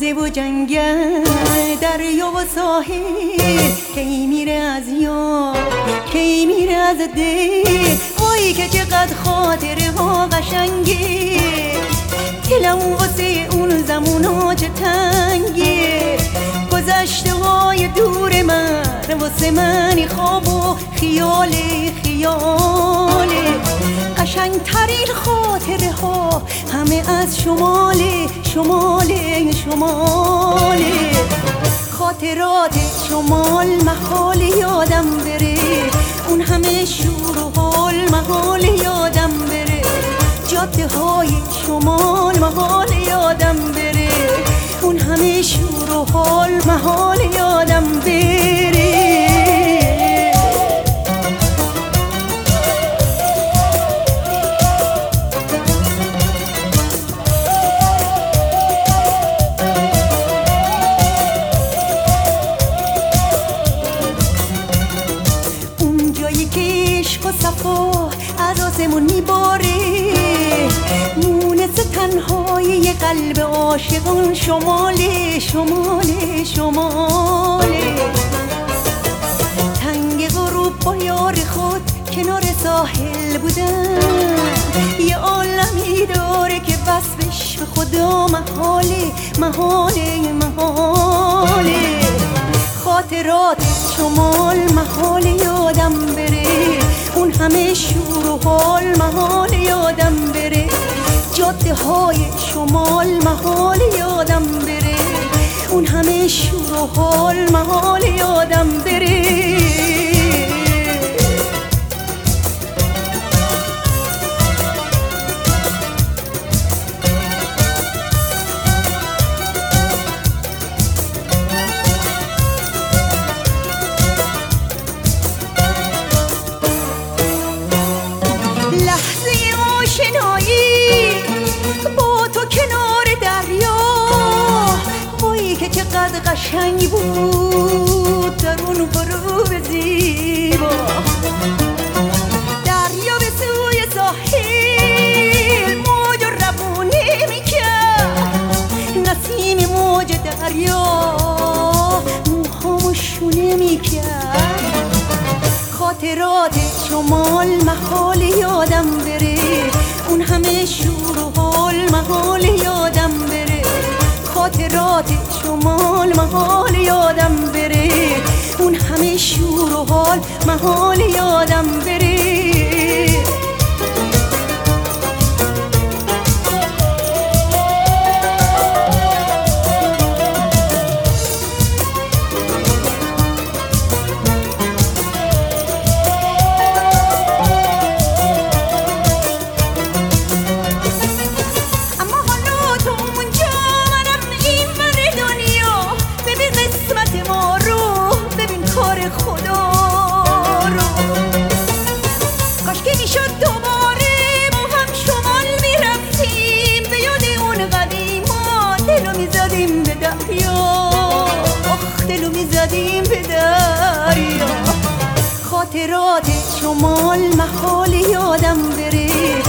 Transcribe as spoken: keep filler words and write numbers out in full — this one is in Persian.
دریا و جنگل، دریا و ساحل، کی میره از یاد، کی میره از دل. وای که چقدر خاطره ها قشنگه، دلم واسه اون زمونا چه تنگه. گذشته های دور من واسه من خواب و خیال خیاله. قشنگ ترین خاطره ها همه از شماله شماله شماله. خاطرات شمال محال یادم بره، اون همه شور و حال محال یادم بره. جاده های شمال محال یادم بره، اون همه شور و حال محال یادم بره. اون جایی که عشق و صفا از آسمون میباره، مونس تنهای قلب عاشقان شماله شماله شماله. تنگ غروب با یار خود کنار ساحل بودن، یه عالمی داره که وصفش به خدا محاله محاله محاله. خاطرات شمال محال یادم بره، اون همه شور و حال محال یادم بره. جاده های شمال محال یادم بره، اون همه شور و حال محال یادم بره. چقدر قشنگ بود در اون غروب زیبا. دریا به سوی ساحل موج روونه میکرد، نسیم موج دریا موهامو شونه میکرد. خاطرات شمال محال یادم بره، اون همه شور و حال محال یادم بره. خاطرات شمال محال یادم بره، اون همه شور و حال محال یادم بره. زدیم به دریا. خاطرات شمال محال یادم بره،